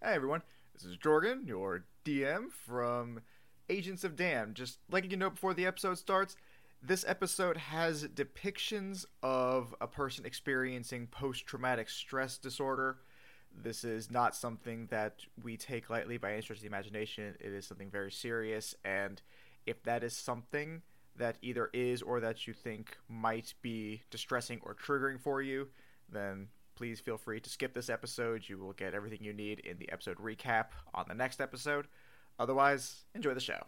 Hey everyone, this is Jorgen, your DM from Agents of Damned. Just letting you know before the episode starts, this episode has depictions of a person experiencing post-traumatic stress disorder. This is not something that we take lightly by any stretch of the imagination. It is something very serious, and if that is something that either is or that you think might be distressing or triggering for you, then please feel free to skip this episode. You will get everything you need in the episode recap on the next episode. Otherwise, enjoy the show.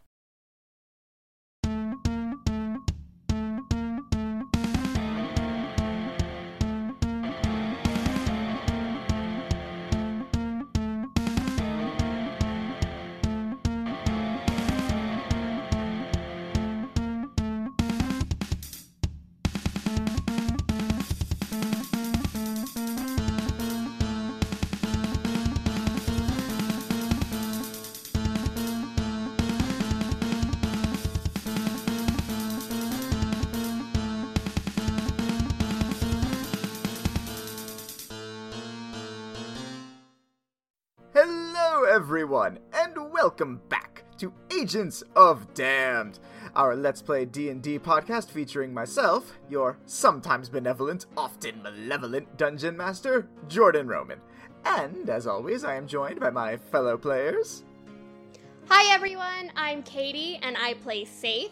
Hello everyone, and welcome back to Agents of Damned, our Let's Play D&D podcast featuring myself, your sometimes benevolent, often malevolent Dungeon Master, Jordan Roman. And, as always, I am joined by my fellow players. Hi everyone, I'm Katie, and I play Saith.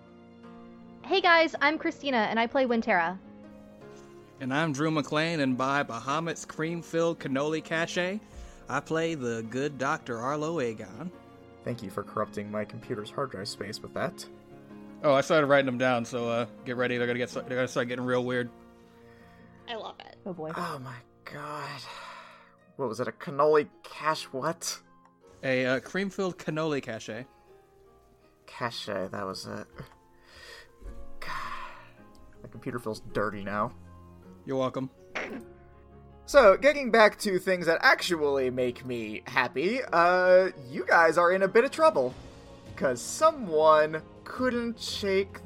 Hey guys, I'm Christina, and I play Winterra. And I'm Drew McLean, and by Bahamut's cream-filled cannoli cachet, I play the good Dr. Arlo Aegon. Thank you for corrupting my computer's hard drive space with that. Oh, I started writing them down, so get ready. They're gonna start getting real weird. I love it. Oh boy. Oh my god. What was it, a cannoli cache what? A cream-filled cannoli cachet. Cache, that was it. God. My computer feels dirty now. You're welcome. So, getting back to things that actually make me happy, you guys are in a bit of trouble. Because someone couldn't shake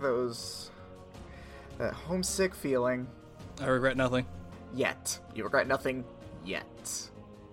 that homesick feeling. I regret nothing. Yet. You regret nothing yet.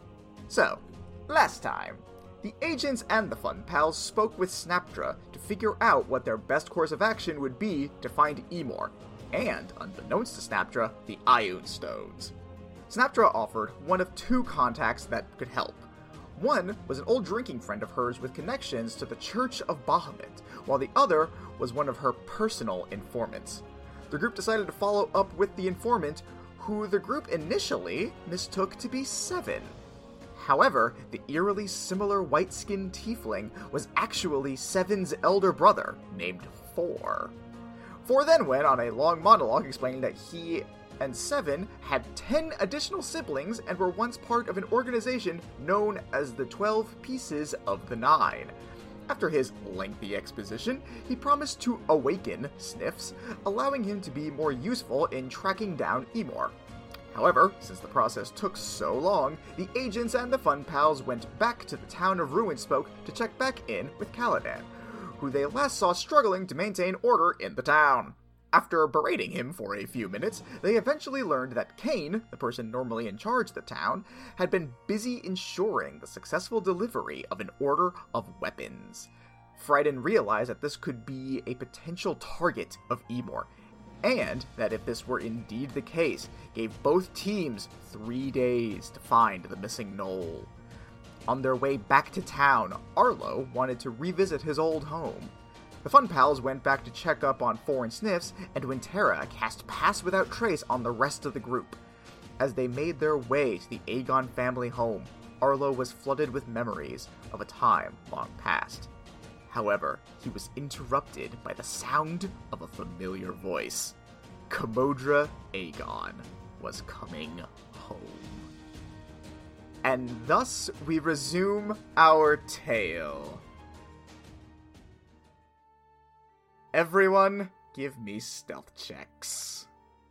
So, last time, the agents and the Fun Pals spoke with Snapdra to figure out what their best course of action would be to find Emor, and, unbeknownst to Snapdra, the Ioun Stones. Snapdra offered one of two contacts that could help. One was an old drinking friend of hers with connections to the Church of Bahamut, while the other was one of her personal informants. The group decided to follow up with the informant, who the group initially mistook to be Seven. However, the eerily similar white-skinned tiefling was actually Seven's elder brother, named Four. Four then went on a long monologue explaining that he and Seven had 10 additional siblings and were once part of an organization known as the 12 Pieces of the Nine. After his lengthy exposition, he promised to awaken Sniffs, allowing him to be more useful in tracking down Emor. However, since the process took so long, the agents and the Fun Pals went back to the town of Ruinspoke to check back in with Caladan, who they last saw struggling to maintain order in the town. After berating him for a few minutes, they eventually learned that Kane, the person normally in charge of the town, had been busy ensuring the successful delivery of an order of weapons. Frieden realized that this could be a potential target of Emor, and that if this were indeed the case, gave both teams 3 days to find the missing Gnoll. On their way back to town, Arlo wanted to revisit his old home. The Fun Pals went back to check up on Four and Sniffs, and Winterra cast Pass Without Trace on the rest of the group. As they made their way to the Aegon family home, Arlo was flooded with memories of a time long past. However, he was interrupted by the sound of a familiar voice. Commodra Aegon was coming home. And thus we resume our tale. Everyone, give me stealth checks.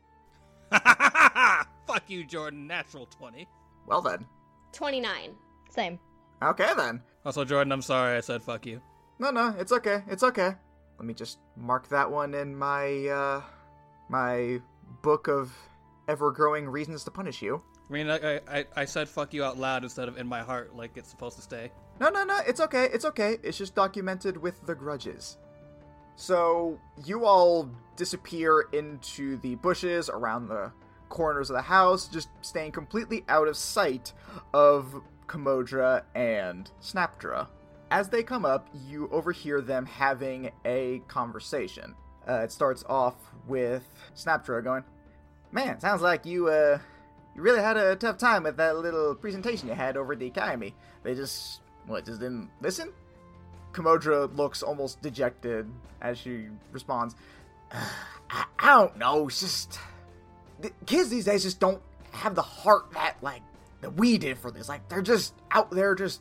Fuck you, Jordan. Natural 20. Well then. 29. Same. Okay then. Also, Jordan, I'm sorry I said fuck you. No, it's okay. It's okay. Let me just mark that one in my, my book of ever-growing reasons to punish you. I mean, I said fuck you out loud instead of in my heart like it's supposed to stay. No, it's okay, it's just documented with the grudges. So, you all disappear into the bushes around the corners of the house, just staying completely out of sight of Kamodra and Snapdra. As they come up, you overhear them having a conversation. It starts off with Snapdra going, "Man, sounds like you really had a tough time with that little presentation you had over at the academy. They just didn't listen?" Kamodra looks almost dejected as she responds, I don't know, it's just... The kids these days just don't have the heart that we did for this. Like, they're just out there just...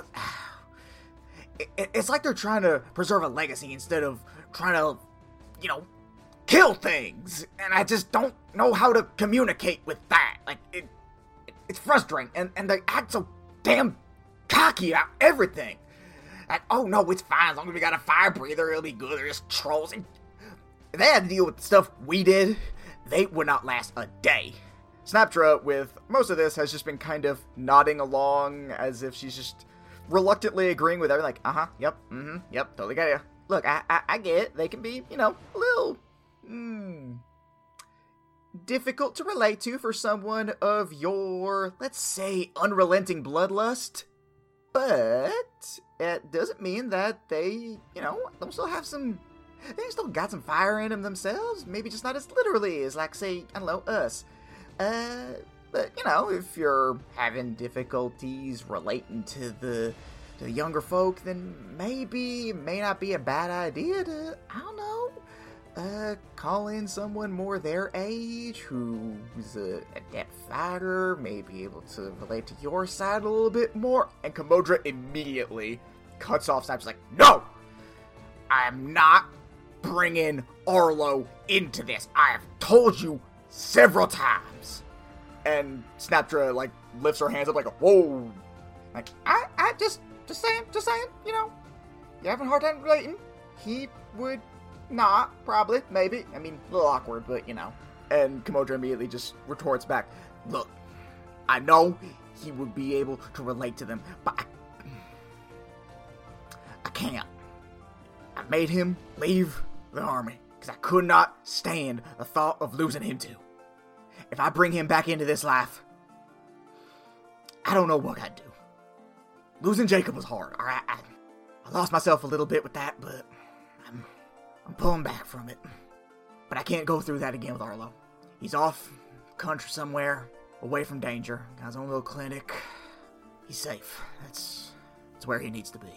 It's like they're trying to preserve a legacy instead of trying to, kill things. And I just don't know how to communicate with that. Like, it's frustrating. And they act so damn cocky about everything. Like, oh no, it's fine. As long as we got a fire breather, it'll be good. They're just trolls. And if they had to deal with the stuff we did, they would not last a day. Snapdra, with most of this, has just been kind of nodding along as if she's just reluctantly agreeing with everything. Like, yep, yep, totally got ya. Look, I get it. They can be, a little, difficult to relate to for someone of your, let's say, unrelenting bloodlust. But it doesn't mean that they, don't still have some... They still got some fire in them themselves. Maybe just not as literally as, say, I don't know, us. But, if you're having difficulties relating to the younger folk, then maybe it may not be a bad idea to, I don't know, call in someone more their age who's an adept fighter, may be able to relate to your side a little bit more. And Kamodra immediately cuts off Snap's like, "No! I am not bringing Arlo into this. I have told you several times." And Snapdra, lifts her hands up like, whoa. Like, I just saying, you're having a hard time relating. He would not, probably, maybe. I mean, a little awkward, but, And Kamodra immediately just retorts back, "Look, I know he would be able to relate to them, but I can't. I made him leave the army because I could not stand the thought of losing him too. If I bring him back into this life, I don't know what I'd do. Losing Jacob was hard, alright? I lost myself a little bit with that, but I'm pulling back from it. But I can't go through that again with Arlo. He's off country somewhere, away from danger. Got his own little clinic. He's safe. That's where he needs to be."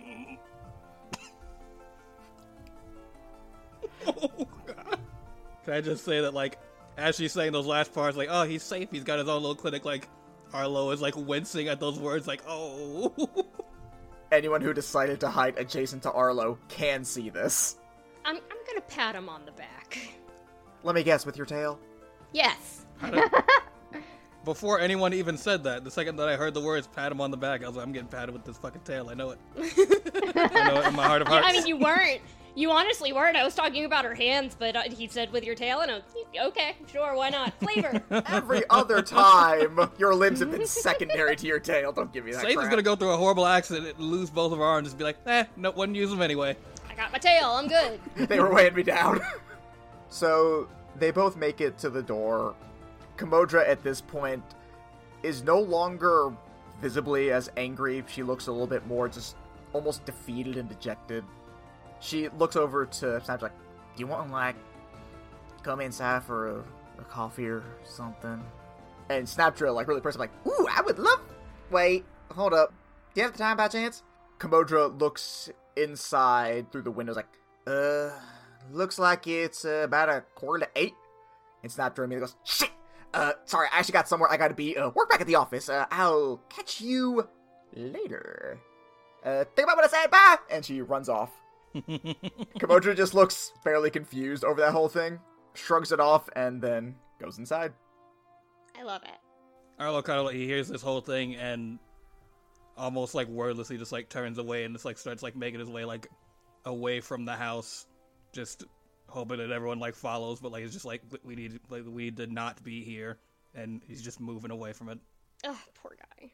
Oh, God. Can I just say that, as she's saying those last parts, oh, he's safe, he's got his own little clinic, Arlo is, wincing at those words, oh. Anyone who decided to hide adjacent to Arlo can see this. I'm gonna pat him on the back. Let me guess, with your tail? Yes. Before anyone even said that, the second that I heard the words pat him on the back, I was like, I'm getting patted with this fucking tail, I know it. I know it in my heart of hearts. I mean, you weren't. You honestly weren't. I was talking about her hands, but he said with your tail, and I was, okay, sure, why not? Flavor. Every other time, your limbs have been secondary to your tail. Don't give me that Satan's crap. gonna go through a horrible accident and lose both of our arms and just be like, no, wouldn't use them anyway. I got my tail, I'm good. They were weighing me down. So, they both make it to the door. Kamodra, at this point, is no longer visibly as angry. She looks a little bit more just almost defeated and dejected. She looks over to Snap's like, "Do you want to, come inside for a coffee or something?" And Snapdra, really person, "Ooh, I would love..." Wait, hold up. Do you have the time by chance? Kamodra looks inside through the windows looks like it's about 7:45. And Snapdra immediately goes, "Shit! Sorry, I actually got somewhere I gotta be. Work back at the office. I'll catch you later. Think about what I said, bye!" And she runs off. Kamodra just looks fairly confused over that whole thing, shrugs it off, and then goes inside. I love it. Arlo kind of he hears this whole thing and almost wordlessly just turns away and just starts making his way away from the house, just hoping that everyone follows, but it's just we need to not be here. and he's just moving away from it. Ugh, poor guy.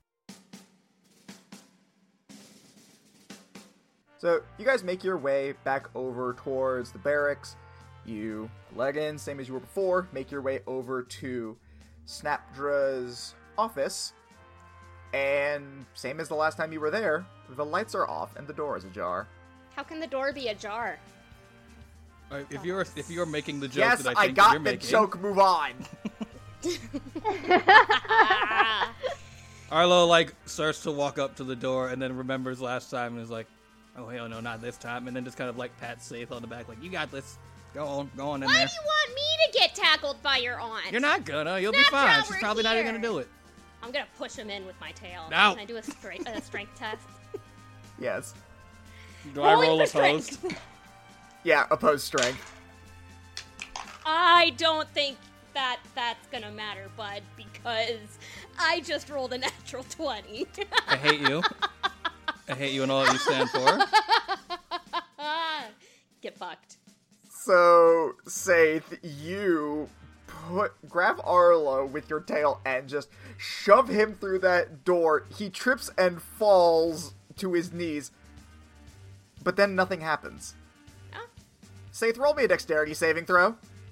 So, you guys make your way back over towards the barracks. You leg in, same as you were before, make your way over to Snapdra's office, and same as the last time you were there, the lights are off and the door is ajar. How can the door be ajar? If you're making the joke Yes, that I think got you're the making, joke, move on! Ah. Arlo, starts to walk up to the door and then remembers last time and is like, oh, hell no, not this time. And then just kind of, pats Saith on the back, you got this. Go on in Why there. do you want me to get tackled by your aunt? You're not gonna. You'll be Snapdraw, fine. She's we're probably not even here. gonna do it. I'm gonna push him in with my tail. No. Can I do a strength test? Yes. Do I Rolling roll for opposed? strength. Yeah, opposed strength. I don't think that's gonna matter, bud, because I just rolled a natural 20. I hate you. I hate you and all that you stand for. Get fucked. So, Saith, you grab Arlo with your tail and just shove him through that door. He trips and falls to his knees. But then nothing happens. Oh. Saith, roll me a dexterity saving throw.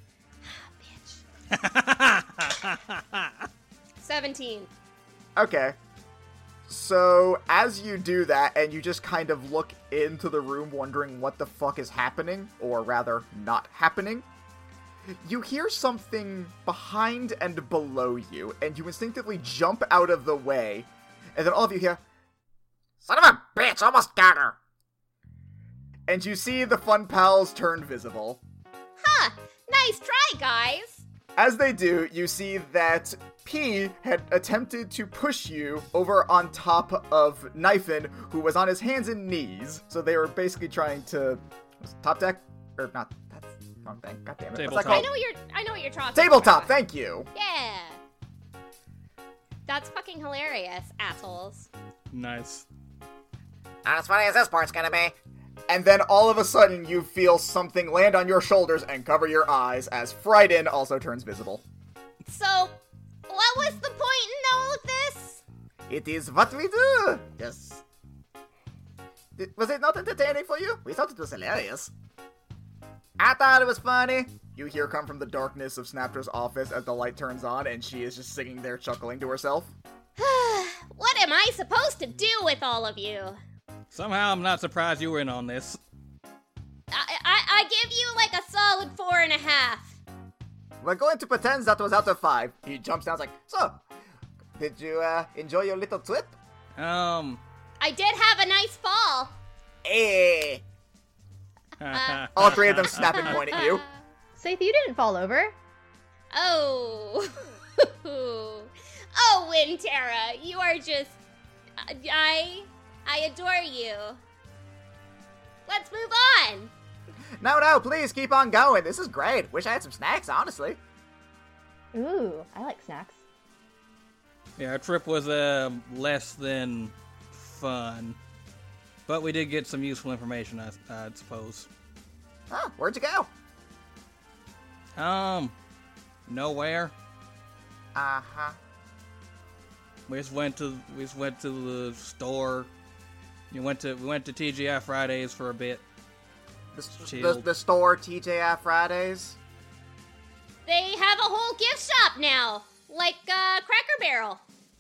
Bitch. 17. Okay. So, as you do that, and you just kind of look into the room wondering what the fuck is happening, or rather, not happening, you hear something behind and below you, and you instinctively jump out of the way, and then all of you hear, "Son of a bitch, almost got her!" And you see the Fun Pals turn visible. Huh. Nice try, guys. As they do, you see that P had attempted to push you over on top of Knifin, who was on his hands and knees. So they were basically trying to... top deck? Or not, that's the wrong thing. God damn it. What's that Tabletop. called? I know what you're talking Tabletop, about. thank you! Yeah. That's fucking hilarious, assholes. Nice. Not as funny as this part's gonna be. And then all of a sudden you feel something land on your shoulders and cover your eyes as Frighten also turns visible. So, what was the point in all of this? It is what we do! Yes. Was it not entertaining for you? We thought it was hilarious. I thought it was funny. You hear come from the darkness of Snapdra's office as the light turns on and she is just sitting there chuckling to herself. What am I supposed to do with all of you? Somehow I'm not surprised you were in on this. I give you a solid 4.5. We're going to pretend that was out of 5. He jumps down and is like, so, did you enjoy your little trip? I did have a nice fall. Eh. All three of them snap and point at you. Saith, you didn't fall over. Oh. Oh, Wintera, you are just... I adore you. Let's move on. No, please keep on going. This is great. Wish I had some snacks, honestly. Ooh, I like snacks. Yeah, our trip was less than fun. But we did get some useful information, I suppose. Oh, where'd you go? Nowhere. Uh-huh. We just went to the store. We went to TGI Fridays for a bit. The store, TJI Fridays? They have a whole gift shop now, like Cracker Barrel.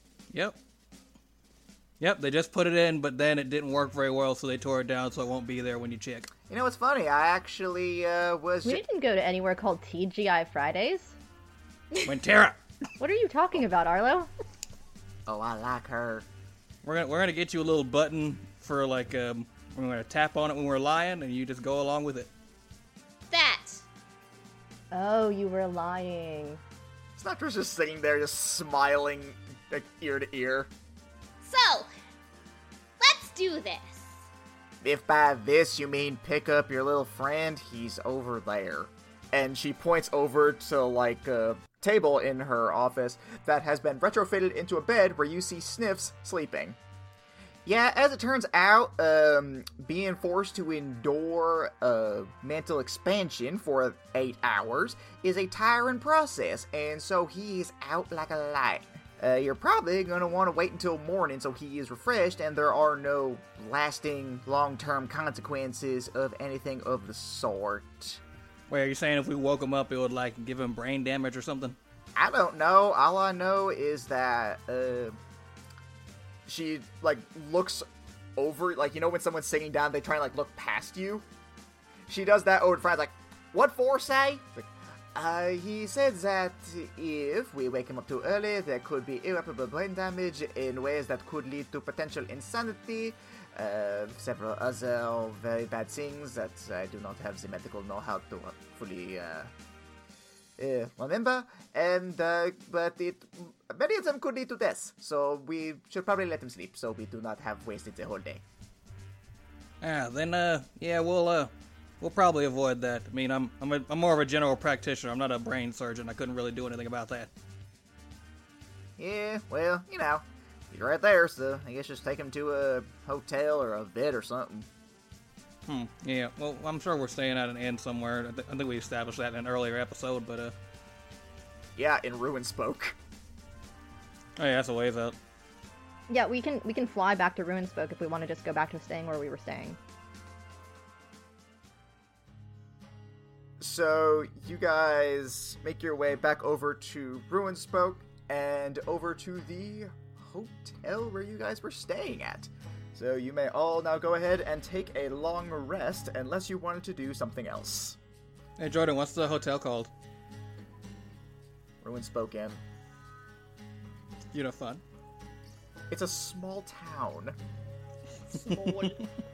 Yep, they just put it in, but then it didn't work very well, so they tore it down, so it won't be there when you check. You know what's funny? I actually was... We didn't go to anywhere called TGI Fridays. Wintera! What are you talking about, Arlo? Oh, I like her. We're gonna get you a little button for we're gonna tap on it when we're lying, and you just go along with it. That. Oh, you were lying. Snapdra's just sitting there, just smiling, ear to ear. So, let's do this. If by this you mean pick up your little friend, he's over there. And she points over to, a table in her office that has been retrofitted into a bed where you see Sniffs sleeping. Yeah, as it turns out, being forced to endure mental expansion for 8 hours is a tiring process, and so he is out like a light. You're probably going to want to wait until morning so he is refreshed and there are no lasting long-term consequences of anything of the sort. Wait, are you saying if we woke him up, it would, like, give him brain damage or something? I don't know. All I know is that, she, like, looks over, like, you know when someone's sitting down, they try and, like, look past you? She does that over in front, like, what for, say? Like, he said that if we wake him up too early, there could be irreparable brain damage in ways that could lead to potential insanity, several other very bad things that I do not have the medical know-how to fully remember, and but many of them could lead to death, so we should probably let him sleep so we do not have wasted the whole day. Then we'll probably avoid that. I mean, I'm more of a general practitioner. I'm not a brain surgeon. I couldn't really do anything about that. Yeah, well, you know, you're right there, so I guess just take him to a hotel or a vet or something. Yeah, well, I'm sure we're staying at an inn somewhere. I think we established that in an earlier episode, but, Yeah, in Ruin Spoke. Oh yeah, that's a ways out. Yeah, we can fly back to Ruinspoke if we want to just go back to staying where we were staying. So, you guys make your way back over to Ruinspoke and over to the hotel where you guys were staying at. So you may all now go ahead and take a long rest unless you wanted to do something else. Hey Jordan, what's the hotel called? Ruinspoke Inn. You know, fun. It's a small town. Small.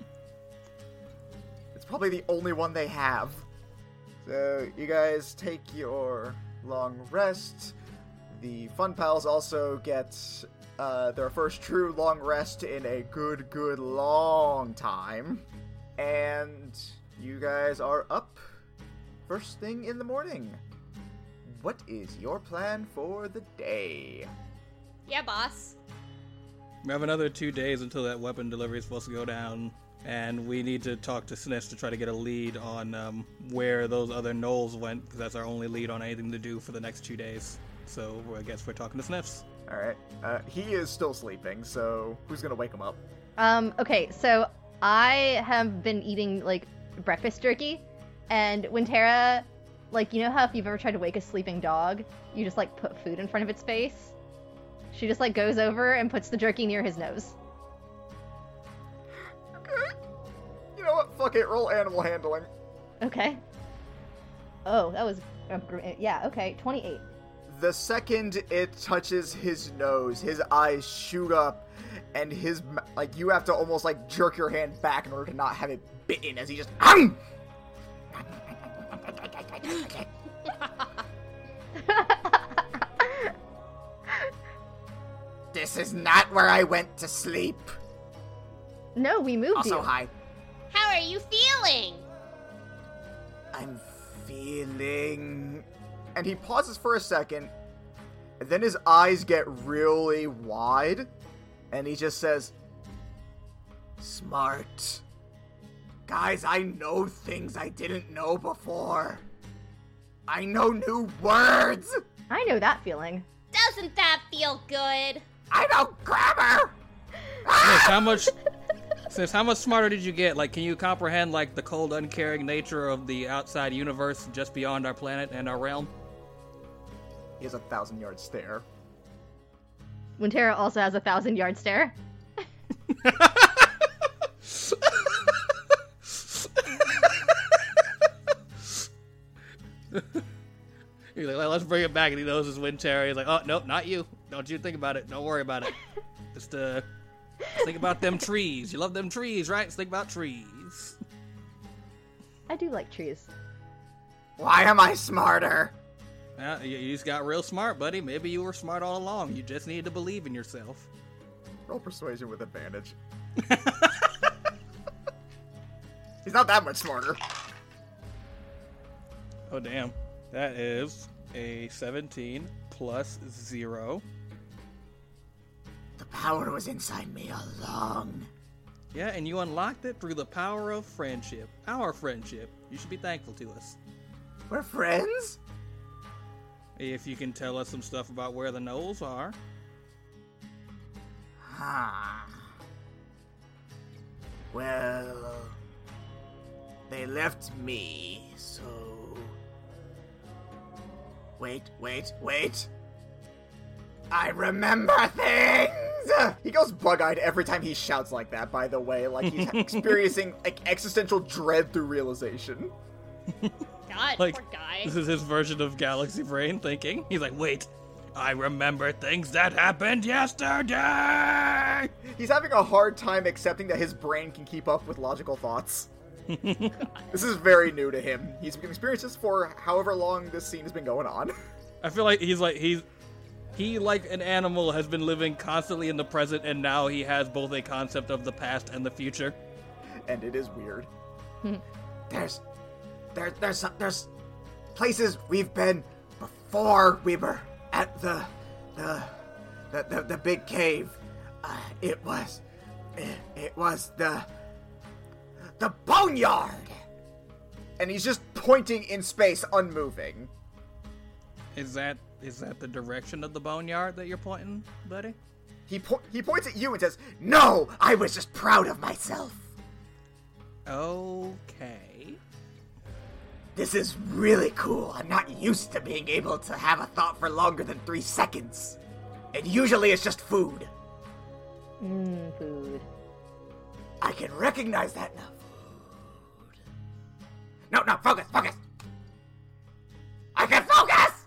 It's probably the only one they have. So you guys take your long rest. The Fun Pals also get their first true long rest in a good long time. And you guys are up first thing in the morning. What is your plan for the day? Yeah, boss. We have another 2 days until that weapon delivery is supposed to go down, and we need to talk to Sniffs to try to get a lead on where those other gnolls went, because that's our only lead on anything to do for the next 2 days. So I guess we're talking to Sniffs. Alright, he is still sleeping, so who's gonna wake him up? Okay, so I have been eating, like, breakfast jerky, and when Tara, like, you know how if you've ever tried to wake a sleeping dog, you just, like, put food in front of its face? She just, like, goes over and puts the jerky near his nose. Okay. You know what? Fuck it, roll animal handling. Okay. Oh, that was... yeah, okay, 28. The second it touches his nose, his eyes shoot up, and his, like, you have to almost, like, jerk your hand back in order to not have it bitten as he just, This is not where I went to sleep. No, we moved Also, you. hi. How are you feeling? I'm feeling... And he pauses for a second, and then his eyes get really wide, and he just says, Smart. Guys, I know things I didn't know before. I know new words. I know that feeling. Doesn't that feel good? I know grammar. Since how much smarter did you get? Like, can you comprehend, like, the cold, uncaring nature of the outside universe just beyond our planet and our realm? He has a 1,000-yard stare. Wintera also has a 1,000-yard stare. He's like, let's bring it back, and he knows it's Wintera. He's like, oh, nope, not you. Don't you think about it. Don't worry about it. Just think about them trees. You love them trees, right? Just think about trees. I do like trees. Why am I smarter? Yeah, you just got real smart, buddy. Maybe you were smart all along. You just needed to believe in yourself. Roll persuasion with advantage. He's not that much smarter. Oh, damn. That is a 17 plus 0. The power was inside me all along. Yeah, and you unlocked it through the power of friendship. Our friendship. You should be thankful to us. We're friends? If you can tell us some stuff about where the Knolls are. Well, they left me, so... Wait. I remember things! He goes bug-eyed every time he shouts like that, by the way. Like, he's experiencing, existential dread through realization. God, Like, poor guy. this is his version of Galaxy Brain thinking. He's like, wait, I remember things that happened yesterday! He's having a hard time accepting that his brain can keep up with logical thoughts. This is very new to him. He's been experiencing this for however long this scene has been going on. I feel like he, like an animal, has been living constantly in the present, and now he has both a concept of the past and the future. And it is weird. There's places we've been before we were at the big cave. It was the boneyard. And he's just pointing in space, unmoving. Is that the direction of the boneyard that you're pointing, buddy? He points at you and says, "No, I was just proud of myself. Okay. This is really cool. I'm not used to being able to have a thought for longer than 3 seconds. And usually it's just food. Food. I can recognize that now. Food. No, focus. I can focus!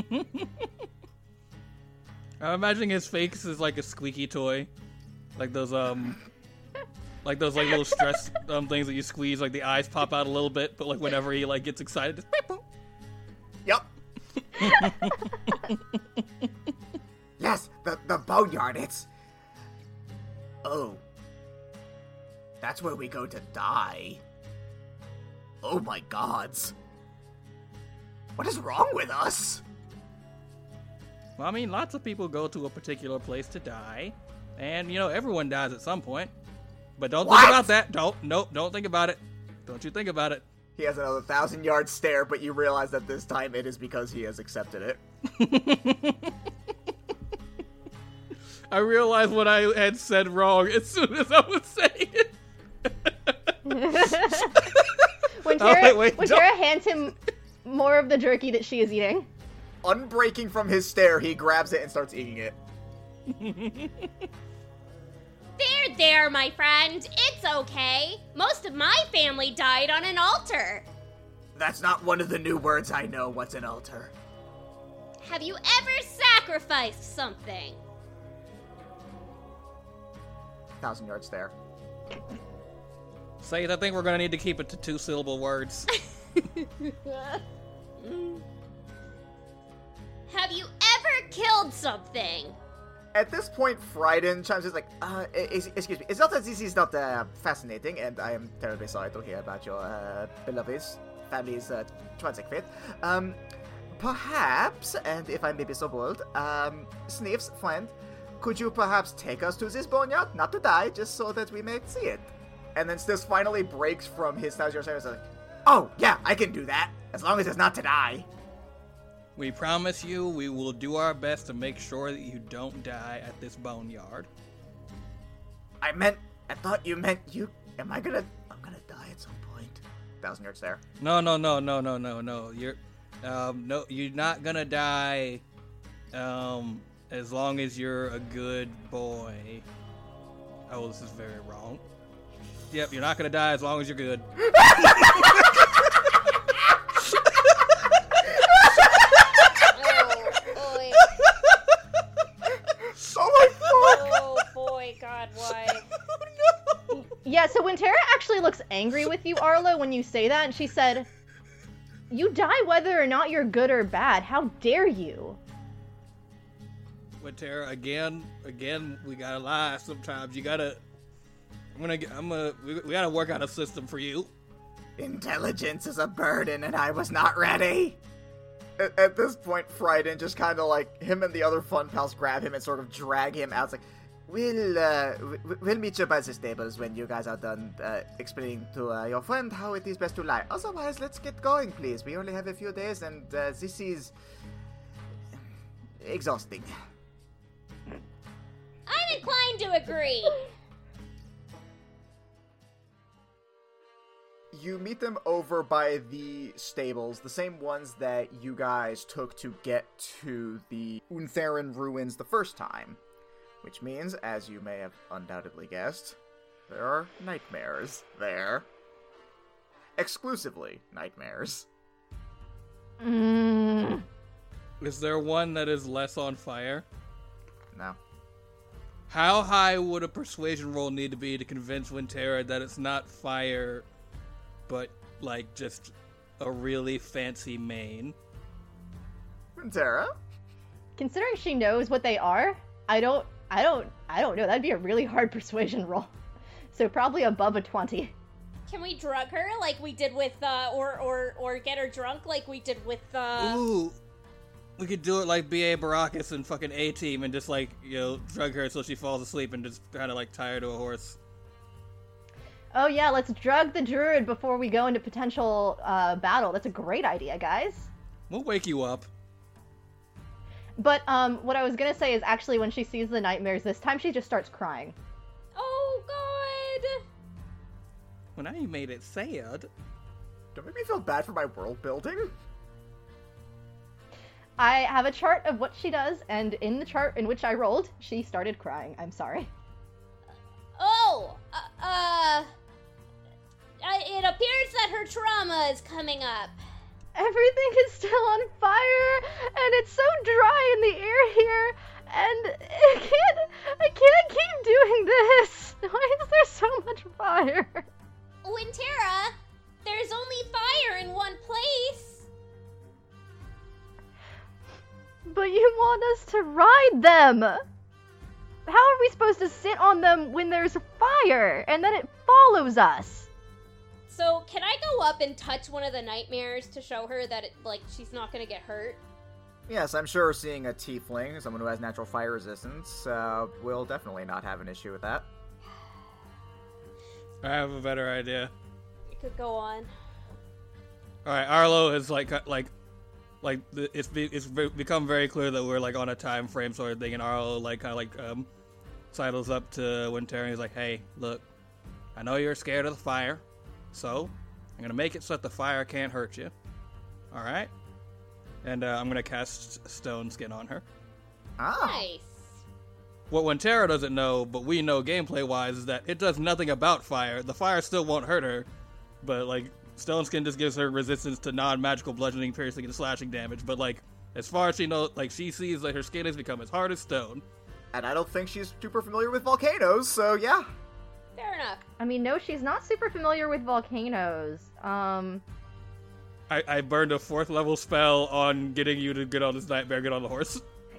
I'm imagining his face is like a squeaky toy. Like those little stress things that you squeeze, like the eyes pop out a little bit, but like whenever he like gets excited, just beep, boop. Yup. Yes, the boneyard, it's... Oh. That's where we go to die. Oh my gods. What is wrong with us? Well, I mean, lots of people go to a particular place to die, and everyone dies at some point. But don't think about that. Don't think about it. Don't you think about it. He has another 1,000-yard stare, but you realize that this time it is because he has accepted it. I realized what I had said wrong as soon as I was saying it. When Tara hands him more of the jerky that she is eating. Unbreaking from his stare, he grabs it and starts eating it. There, my friend. It's okay. Most of my family died on an altar. That's not one of the new words I know. What's an altar? Have you ever sacrificed something? 1,000-yard stare. Say it, I think we're gonna need to keep it to 2-syllable words. Have you ever killed something? At this point, Fryden chimes in like, excuse me, it's not that this is not fascinating, and I am terribly sorry to hear about your beloved family's tragic fate. Perhaps, and if I may be so bold, Sniff's friend, could you perhaps take us to this boneyard? Not to die, just so that we may see it. And then Sniff finally breaks from his 1,000-yard stare and says, oh, yeah, I can do that, as long as it's not to die. We promise you we will do our best to make sure that you don't die at this boneyard. I thought you meant you... I'm gonna die at some point. 1,000-yard stare. No. You're not gonna die, as long as you're a good boy. Oh, this is very wrong. Yep, you're not gonna die as long as you're good. Oh boy, God, why? Yeah, so when Tara actually looks angry with you, Arlo, when you say that, and she said, you die whether or not you're good or bad. How dare you? With Tara, again, we gotta lie sometimes. You gotta... we gotta work out a system for you. Intelligence is a burden, and I was not ready. At this point, Fryden just kind of like, him and the other fun pals grab him and sort of drag him out. It's like, We'll meet you by the stables when you guys are done explaining to your friend how it is best to lie. Otherwise, let's get going, please. We only have a few days, and this is exhausting. I'm inclined to agree. You meet them over by the stables, the same ones that you guys took to get to the Untherin ruins the first time. Which means, as you may have undoubtedly guessed, there are nightmares there. Exclusively nightmares. Is there one that is less on fire? No. How high would a persuasion roll need to be to convince Wintera that it's not fire, but, like, just a really fancy mane? Tara? Considering she knows what they are, I don't know. That'd be a really hard persuasion roll. So probably above a 20. Can we drug her like we did with, or get her drunk like we did with, Ooh. We could do it like B.A. Baracus and fucking A-Team and just, like, you know, drug her so she falls asleep and just kind of, like, tie her to a horse. Oh yeah, let's drug the druid before we go into potential battle. That's a great idea, guys. We'll wake you up. But what I was gonna say is actually when she sees the nightmares this time, she just starts crying. Oh, God! Well, now you made it sad. Don't make me feel bad for my world building. I have a chart of what she does, and in the chart in which I rolled, she started crying. I'm sorry. Oh, it appears that her trauma is coming up. Everything is still on fire, and it's so dry in the air here, and I can't keep doing this. Why is there so much fire? Wintera, there's only fire in one place. But you want us to ride them. How are we supposed to sit on them when there's fire, and then it follows us? So, can I go up and touch one of the nightmares to show her that, she's not gonna get hurt? Yes, I'm sure seeing a tiefling, someone who has natural fire resistance, will definitely not have an issue with that. I have a better idea. You could go on. Alright, Arlo has, it's become very clear that we're, like, on a time frame sort of thing, and Arlo, sidles up to Wintera and he's like, hey, look, I know you're scared of the fire, so I'm gonna make it so that the fire can't hurt you. Alright? And I'm gonna cast Stone Skin on her. Ah. Nice. What Wintera doesn't know, but we know gameplay-wise, is that it does nothing about fire. The fire still won't hurt her, but, like, Stone Skin just gives her resistance to non-magical bludgeoning, piercing, and slashing damage. But, like, as far as she knows, like, she sees that her skin has become as hard as stone. And I don't think she's super familiar with volcanoes, so yeah. Fair enough. I mean, no, she's not super familiar with volcanoes. I burned a 4th level spell on getting you to get on this nightmare, get on the horse.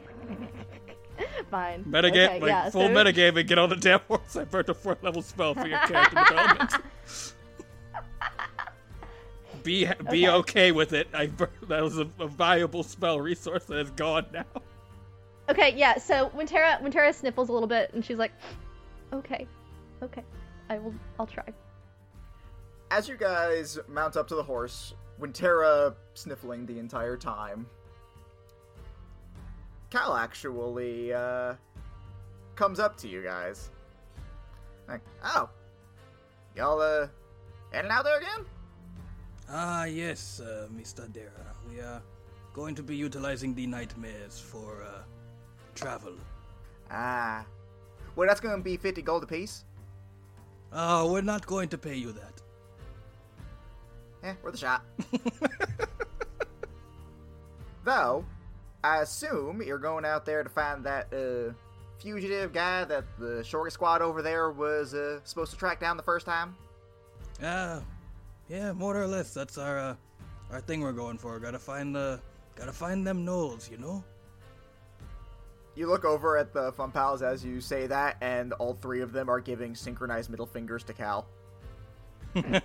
Fine. Metagame, Okay, full metagame and get on the damn horse. I burned a 4th level spell for your character development. Be okay with it. That was a viable spell resource that is gone now. Okay, yeah, so Wintera sniffles a little bit, and she's like, okay, I'll try. As you guys mount up to the horse, Wintera sniffling the entire time, Cal actually, comes up to you guys. Like, oh, y'all, heading out there again? Ah, yes, Mr. Dara. We are going to be utilizing the nightmares for, travel. Ah. Well, that's gonna be 50 gold apiece. Oh, we're not going to pay you that. Worth a shot. Though, I assume you're going out there to find that, fugitive guy that the Shorty squad over there was, supposed to track down the first time? Yeah, more or less. That's our thing we're going for. Gotta find them gnolls, you know? You look over at the Fun Pals as you say that, and all 3 of them are giving synchronized middle fingers to Cal. Good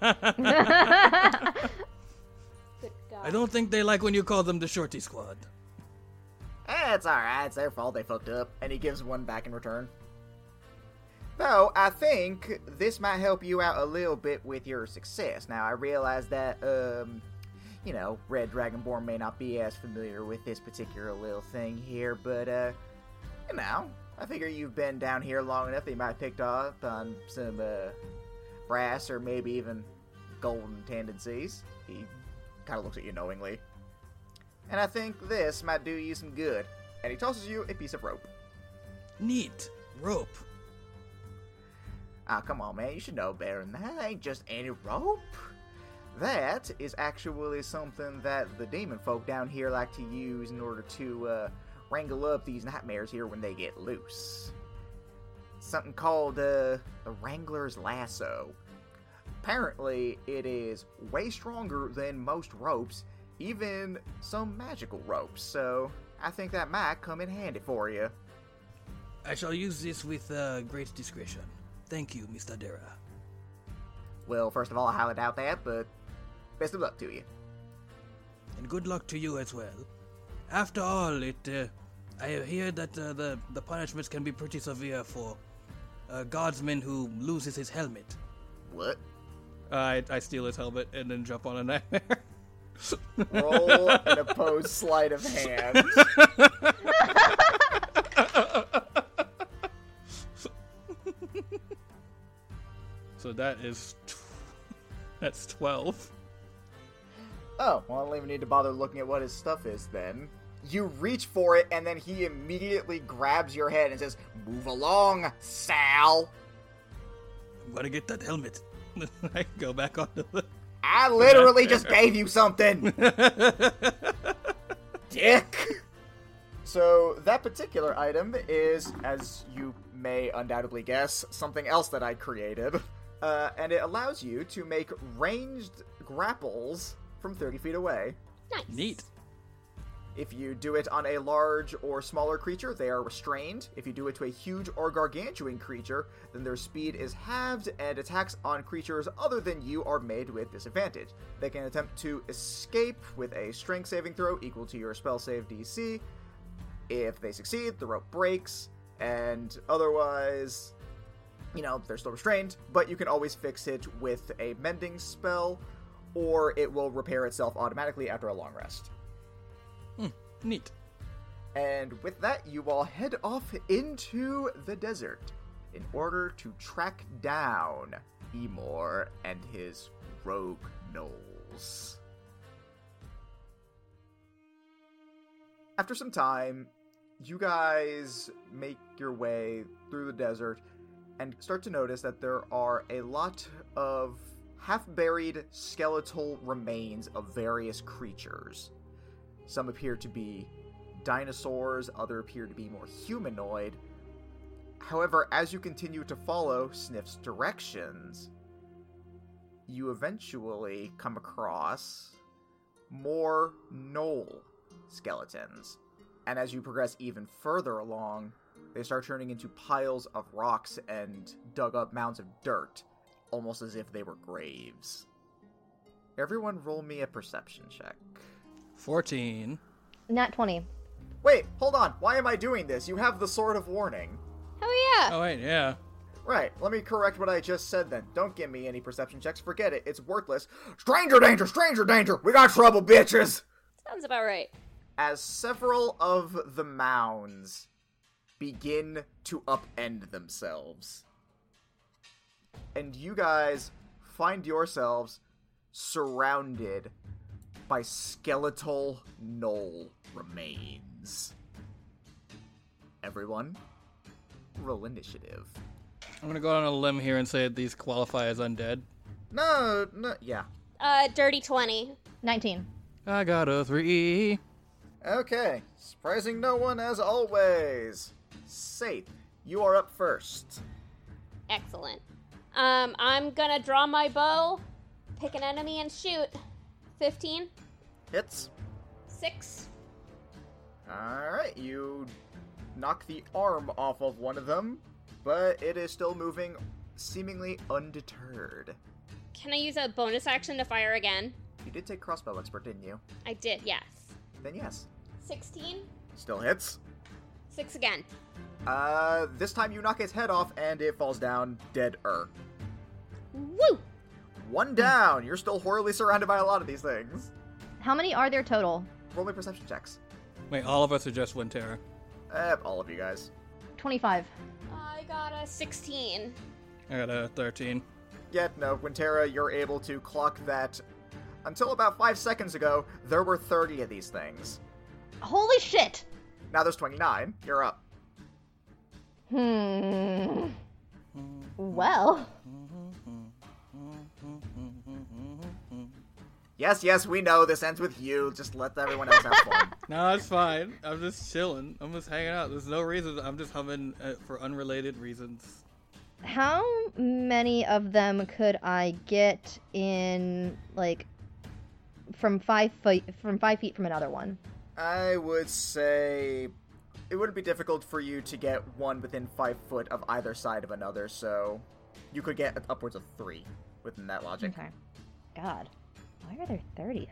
God. I don't think they like when you call them the Shorty Squad. It's alright, it's their fault they fucked up. And he gives one back in return. Though, I think this might help you out a little bit with your success. Now, I realize that, Red Dragonborn may not be as familiar with this particular little thing here, but, I figure you've been down here long enough that you might have picked up on some, brass or maybe even golden tendencies. He kind of looks at you knowingly. And I think this might do you some good. And he tosses you a piece of rope. Neat. Rope. Ah, come on, man. You should know better than that. That ain't just any rope. That is actually something that the demon folk down here like to use in order to wrangle up these nightmares here when they get loose. Something called a Wrangler's Lasso. Apparently, it is way stronger than most ropes, even some magical ropes, so I think that might come in handy for you. I shall use this with great discretion. Thank you, Mr. Dara. Well, first of all, I highly doubt that, but best of luck to you. And good luck to you as well. After all, I hear that the punishments can be pretty severe for a guardsman who loses his helmet. What? I steal his helmet and then jump on a nightmare. Roll an opposed sleight of hand. So that's 12. Oh, well, I don't even need to bother looking at what his stuff is then. You reach for it, and then he immediately grabs your head and says, "Move along, Sal!" I'm gonna get that helmet. I go back onto the... I literally just gave you something! Dick! So, that particular item is, as you may undoubtedly guess, something else that I created. And it allows you to make ranged grapples from 30 feet away. Nice. Neat. If you do it on a large or smaller creature, they are restrained. If you do it to a huge or gargantuan creature, then their speed is halved, and attacks on creatures other than you are made with disadvantage. They can attempt to escape with a strength saving throw equal to your spell save DC. If they succeed, the rope breaks, and otherwise, they're still restrained, but you can always fix it with a mending spell, or it will repair itself automatically after a long rest. Neat. And with that, you all head off into the desert in order to track down Emor and his rogue gnolls. After some time, you guys make your way through the desert and start to notice that there are a lot of half-buried skeletal remains of various creatures. Some appear to be dinosaurs, others appear to be more humanoid. However, as you continue to follow Sniff's directions, you eventually come across more gnoll skeletons. And as you progress even further along, they start turning into piles of rocks and dug up mounds of dirt, almost as if they were graves. Everyone roll me a perception check. 14. Nat 20. Wait, hold on. Why am I doing this? You have the Sword of Warning. Oh yeah. Oh, wait, yeah. Right, let me correct what I just said then. Don't give me any perception checks. Forget it. It's worthless. Stranger danger! Stranger danger! We got trouble, bitches! Sounds about right. As several of the mounds begin to upend themselves, and you guys find yourselves surrounded by skeletal gnoll remains. Everyone, roll initiative. I'm gonna go on a limb here and say that these qualify as undead. No, yeah. Dirty 20. 19. I got a 3. Okay, surprising no one as always. Saith, you are up first. Excellent. I'm gonna draw my bow, pick an enemy, and shoot. 15. Hits. 6. Alright, you knock the arm off of one of them, but it is still moving, seemingly undeterred. Can I use a bonus action to fire again? You did take crossbow expert, didn't you? I did, yes. Then yes. 16. Still hits. 6 again. This time you knock its head off and it falls down dead-er. Woo! One down. You're still horribly surrounded by a lot of these things. How many are there total? Roll me perception checks. Wait, all of us are just Winterra. All of you guys. 25. I got a 16. I got a 13. Yeah, no, Winterra, you're able to clock that. Until about 5 seconds ago, there were 30 of these things. Holy shit! Now there's 29. You're up. Well. Yes, we know this ends with you. Just let everyone else have fun. No, it's fine. I'm just chilling. I'm just hanging out. There's no reason. I'm just humming for unrelated reasons. How many of them could I get in, like, from 5 feet from another one? I would say it wouldn't be difficult for you to get one within 5 foot of either side of another, so you could get upwards of 3 within that logic. Okay. God. Why are there 30?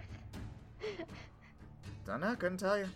Dunno, couldn't tell you.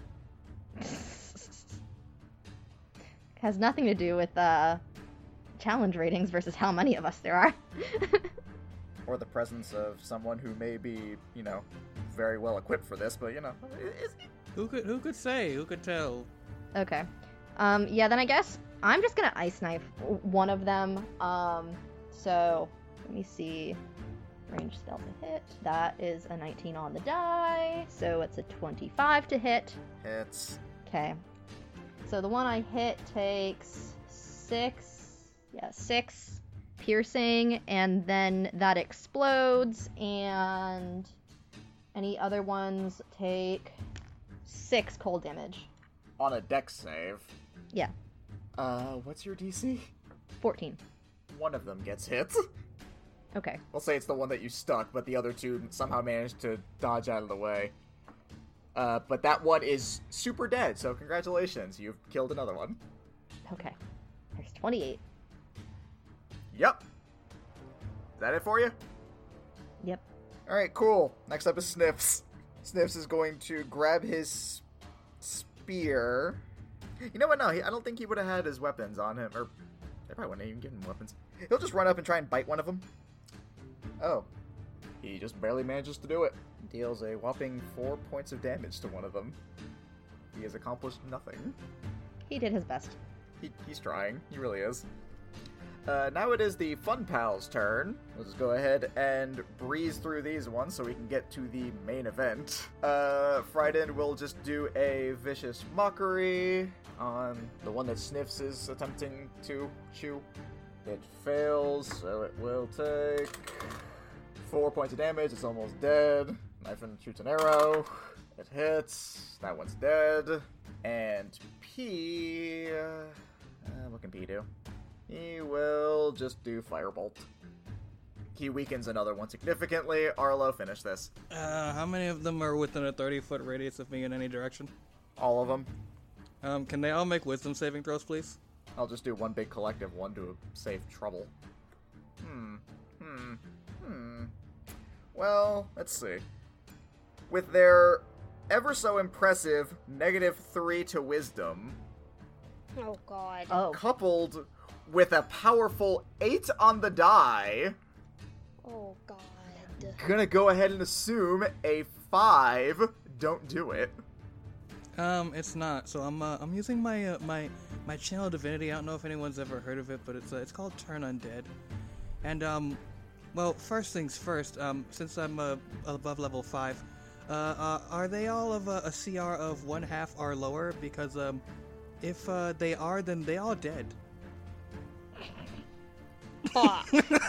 Has nothing to do with challenge ratings versus how many of us there are. Or the presence of someone who may be, very well equipped for this, but Who could say? Who could tell? Okay. Yeah, then I guess I'm just gonna ice knife one of them. So let me see. Range spell to hit. That is a 19 on the die, so it's a 25 to hit. Hits. Okay. So the one I hit takes 6 piercing, and then that explodes, and any other ones take 6 cold damage. On a dex save. Yeah. What's your DC? 14. One of them gets hit. Okay. We'll say it's the one that you stuck, but the other two somehow managed to dodge out of the way. But that one is super dead, so congratulations, you've killed another one. Okay. There's 28. Yep. Is that it for you? Yep. Alright, cool. Next up is Sniffs. Sniffs is going to grab his spear. You know what? No, I don't think he would have had his weapons on him. Or they probably wouldn't even give him weapons. He'll just run up and try and bite one of them. Oh. He just barely manages to do it. Deals a whopping 4 points of damage to one of them. He has accomplished nothing. He did his best. He's trying. He really is. Now it is the Fun Pal's turn. We'll just go ahead and breeze through these ones so we can get to the main event. Frieden will just do a Vicious Mockery on the one that Sniffs is attempting to chew. It fails, so it will take 4 points of damage. It's almost dead. Knife and shoots an arrow. It hits. That one's dead. And P... what can P do? He will just do Firebolt. He weakens another one significantly. Arlo, finish this. How many of them are within a 30-foot radius of me in any direction? All of them. Can they all make wisdom saving throws, please? I'll just do one big collective one to save trouble. Well, let's see. With their ever so impressive -3 to wisdom, Oh, God. Oh. coupled with a powerful 8 on the die, Oh, God. gonna go ahead and assume a 5. Don't do it. It's not. So I'm using my my channel divinity. I don't know if anyone's ever heard of it, but it's called Turn Undead. And well, first things first. Since I'm above level 5, are they all of a CR of 1/2 or lower? Because if they are, then they all dead. Fuck.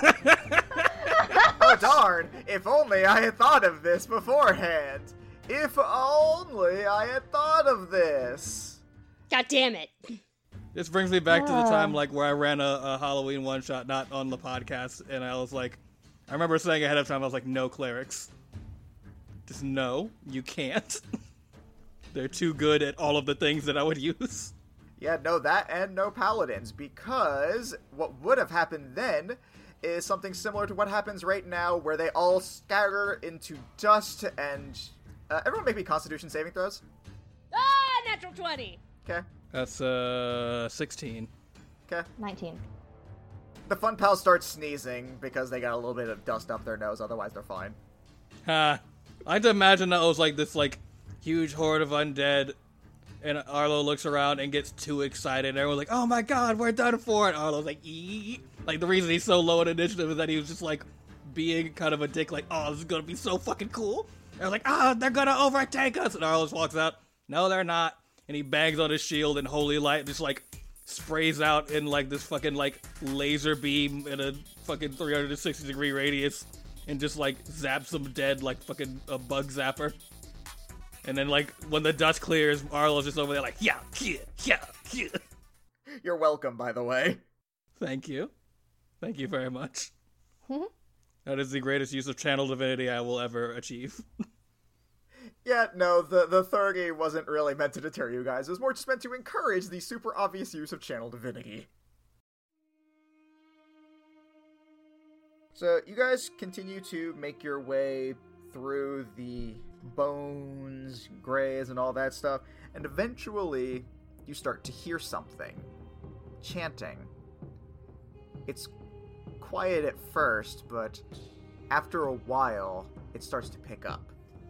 Oh darn! If only I had thought of this beforehand! If only I had thought of this! God damn it. This brings me back to the time where I ran a Halloween one shot, not on the podcast, and I was like, I remember saying ahead of time, I was like, no clerics. Just no, you can't. They're too good at all of the things that I would use. Yeah, no that and no paladins, because what would have happened then is something similar to what happens right now, where they all scatter into dust and... everyone make me Constitution saving throws. Ah, natural 20. Okay. That's 16. Okay. 19. The Fun Pals start sneezing because they got a little bit of dust up their nose, otherwise they're fine. I had to imagine that was like this like huge horde of undead, and Arlo looks around and gets too excited, and everyone's like, oh my god, we're done for, and Arlo's like, eee. Like, the reason he's so low in initiative is that he was just like being kind of a dick, like, oh, this is gonna be so fucking cool. And I was like, oh, they're gonna overtake us, and Arlo just walks out, no, they're not, and he bangs on his shield, and Holy Light just like sprays out in like this fucking like laser beam in a fucking 360-degree radius, and just like zaps them dead like fucking a bug zapper. And then like when the dust clears, Arlo's just over there like, yeah. You're welcome, by the way. Thank you very much. That is the greatest use of channel divinity I will ever achieve. Yeah, no, the Thurgy wasn't really meant to deter you guys. It was more just meant to encourage the super obvious use of channel divinity. So, you guys continue to make your way through the bones, grays, and all that stuff, and eventually you start to hear something. Chanting. It's quiet at first, but after a while, it starts to pick up.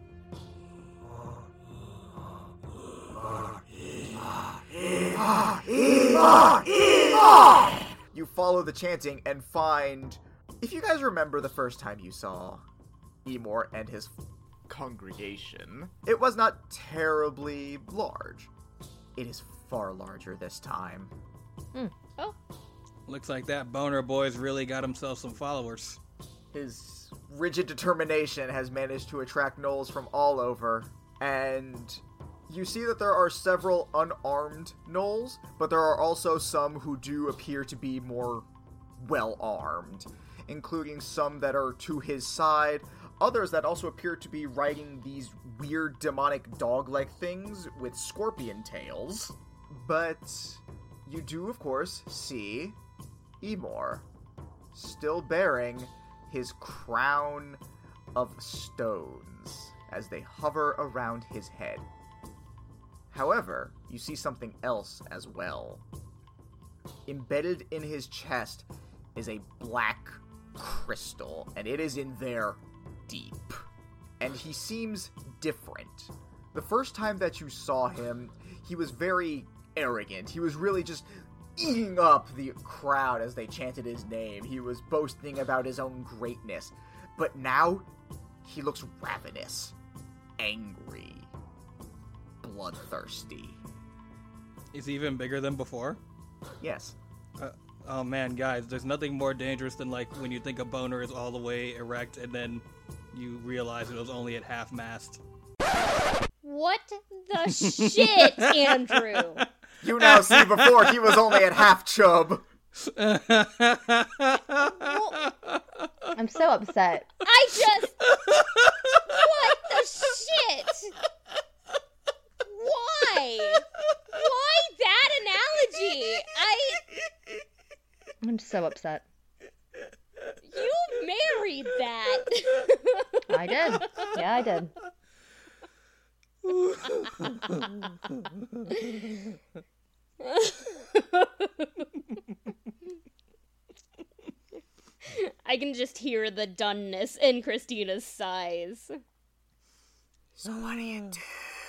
You follow the chanting and find... If you guys remember the first time you saw Emor and his congregation, it was not terribly large. It is far larger this time. Oh. Looks like that boner boy's really got himself some followers. His rigid determination has managed to attract gnolls from all over, and you see that there are several unarmed gnolls, but there are also some who do appear to be more well-armed, including some that are to his side, others that also appear to be riding these weird demonic dog-like things with scorpion tails. But you do, of course, see Emor, still bearing his crown of stones as they hover around his head. However, you see something else as well. Embedded in his chest is a black crystal, and it is in there deep. And he seems different. The first time that you saw him, he was very arrogant. He was really just eating up the crowd as they chanted his name. He was boasting about his own greatness. But now, he looks ravenous, angry, bloodthirsty. Is he even bigger than before? Yes. Oh man, guys, there's nothing more dangerous than like when you think a boner is all the way erect and then you realize it was only at half mast. What the shit, Andrew? You now see before he was only at half chub. I'm so upset. What the shit? Why? Why that analogy? I'm so upset. You married that. I did. Yeah, I did. I can just hear the doneness in Christina's sighs. So what do you do?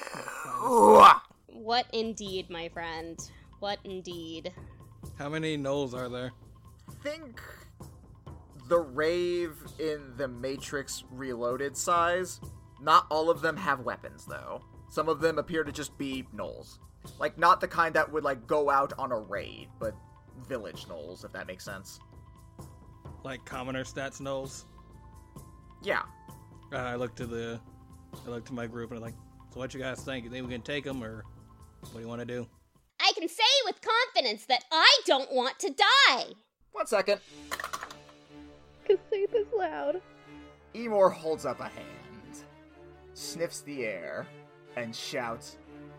What indeed, my friend? What indeed? How many gnolls are there? Think the Rave in the Matrix Reloaded size. Not all of them have weapons, though. Some of them appear to just be gnolls. Like, not the kind that would, like, go out on a raid, but village gnolls, if that makes sense. Like commoner stats gnolls? Yeah. I look to my group and I'm like, so what you guys think? You think we can take them, or what do you want to do? I can say with confidence that I don't want to die. 1 second. Cassette is loud. Emor holds up a hand, sniffs the air, and shouts,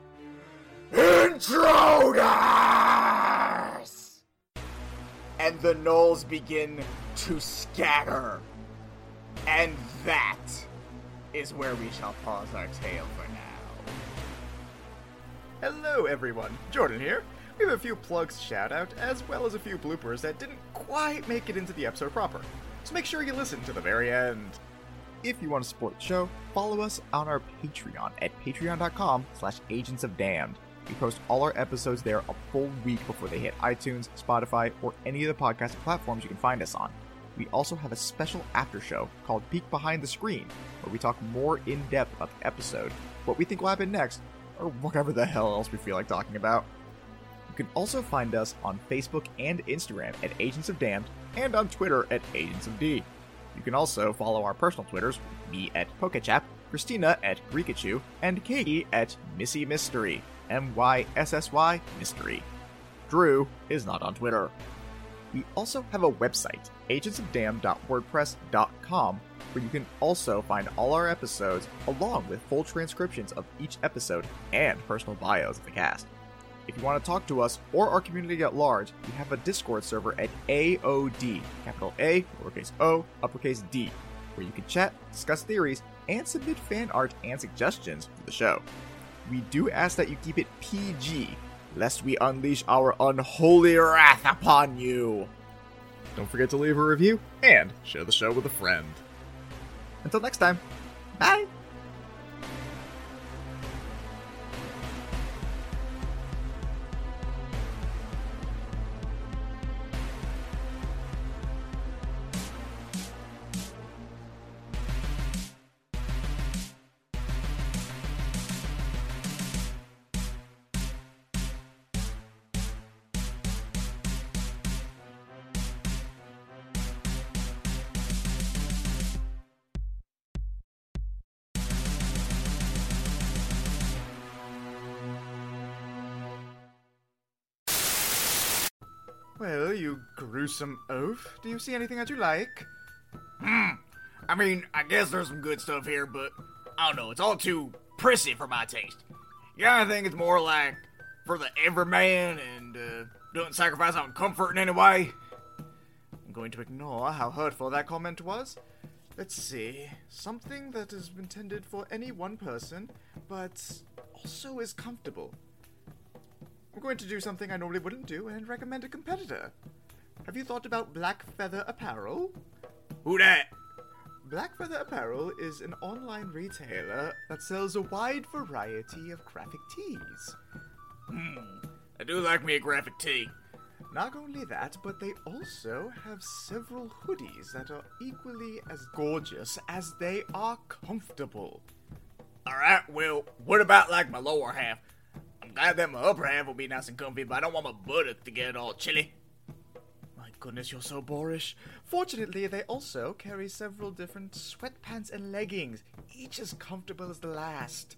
"Intruders!" And the gnolls begin to scatter. And that is where we shall pause our tale for now. Hello everyone, Jordan here. We have a few plugs to shout out, as well as a few bloopers that didn't quite make it into the episode proper. So make sure you listen to the very end. If you want to support the show, follow us on our Patreon at patreon.com/agentsofdamned. We post all our episodes there a full week before they hit iTunes, Spotify, or any of the podcasting platforms you can find us on. We also have a special after show called Peek Behind the Screen, where we talk more in depth about the episode, what we think will happen next, or whatever the hell else we feel like talking about. You can also find us on Facebook and Instagram at Agents of Damned, and on Twitter at Agents of D. You can also follow our personal Twitters, me at Pokechap, Christina at Greekachu, and Katie at Missy Mystery, MYSSY Mystery. Drew is not on Twitter. We also have a website, agentsofdamned.wordpress.com, where you can also find all our episodes along with full transcriptions of each episode and personal bios of the cast. If you want to talk to us or our community at large, we have a Discord server at AOD, capital A, lowercase o, uppercase D, where you can chat, discuss theories, and submit fan art and suggestions for the show. We do ask that you keep it PG, lest we unleash our unholy wrath upon you. Don't forget to leave a review and share the show with a friend. Until next time, bye! Well, you gruesome oaf. Do you see anything that you like? I mean, I guess there's some good stuff here, but I don't know, it's all too prissy for my taste. Yeah, I think it's more like for the everyman and doesn't sacrifice on comfort in any way. I'm going to ignore how hurtful that comment was. Let's see. Something that is intended for any one person, but also is comfortable. I'm going to do something I normally wouldn't do and recommend a competitor. Have you thought about Black Feather Apparel? Who that? Black Feather Apparel is an online retailer that sells a wide variety of graphic tees. I do like me a graphic tee. Not only that, but they also have several hoodies that are equally as gorgeous as they are comfortable. Alright, well, what about like my lower half? I'm glad that my upper half will be nice and comfy, but I don't want my buttock to get all chilly. My goodness, you're so boorish. Fortunately, they also carry several different sweatpants and leggings, each as comfortable as the last.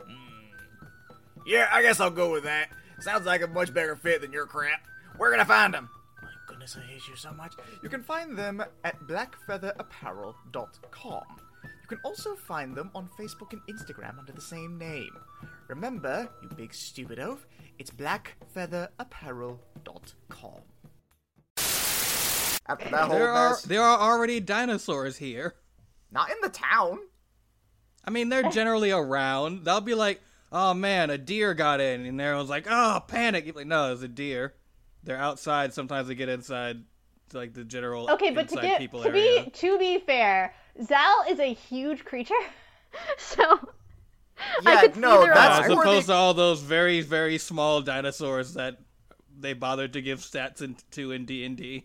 Yeah, I guess I'll go with that. Sounds like a much better fit than your crap. Where can I find them? My goodness, I hate you so much. You can find them at blackfeatherapparel.com. You can also find them on Facebook and Instagram under the same name. Remember, you big stupid oaf, it's blackfeatherapparel.com. After that whole mess... There are already dinosaurs here. Not in the town. I mean, they're generally around. They'll be like, oh man, a deer got in. And everyone's like, oh, panic. You're like, no, it's a deer. They're outside. Sometimes they get inside, like the general Okay, but people area. to be fair, Zal is a huge creature, so Yeah, I could see their that's as armor. opposed to all those very, very small dinosaurs that they bothered to give stats to in D&D.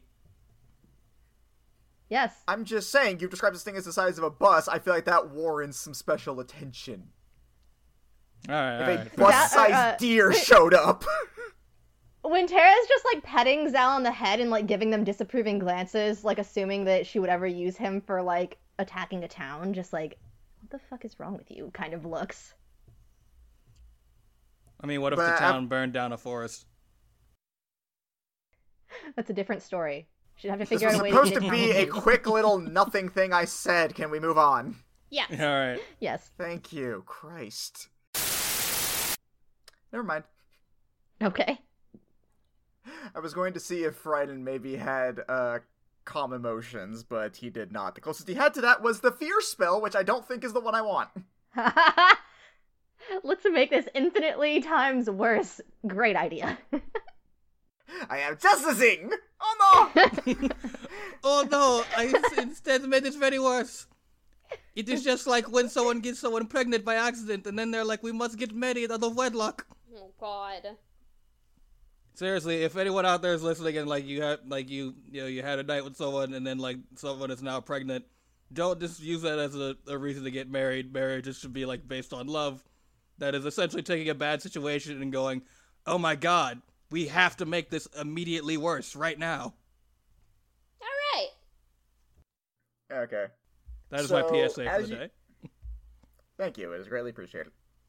Yes. I'm just saying, you've described this thing as the size of a bus. I feel like that warrants some special attention. Alright. If a bus-sized deer showed up. When Tara's just like petting Zal on the head and like giving them disapproving glances, like assuming that she would ever use him for like attacking a town, just like, what the fuck is wrong with you kind of looks. I mean, what if the town burned down a forest? That's a different story. Should have to This figure was out a way supposed to to get be a a quick little nothing thing I said. Can we move on? Yes. Alright. Yes. Thank you. Christ. Never mind. Okay. I was going to see if Frieden maybe had, calm emotions, but he did not. The closest he had to that was the fear spell, which I don't think is the one I want. Let's make this infinitely times worse. Great idea. I am justicing! Oh no! Oh no, I instead made it very worse. It is just like when someone gets someone pregnant by accident and then they're like, we must get married out of wedlock. Oh God. Seriously, if anyone out there is listening and you had you had a night with someone and then someone is now pregnant, don't just use that as a reason to get married. Marriage should be based on love. That is essentially taking a bad situation and going, oh my God, we have to make this immediately worse right now. All right. Okay. That is So, my PSA for as the you- day. Thank you, it is greatly appreciated.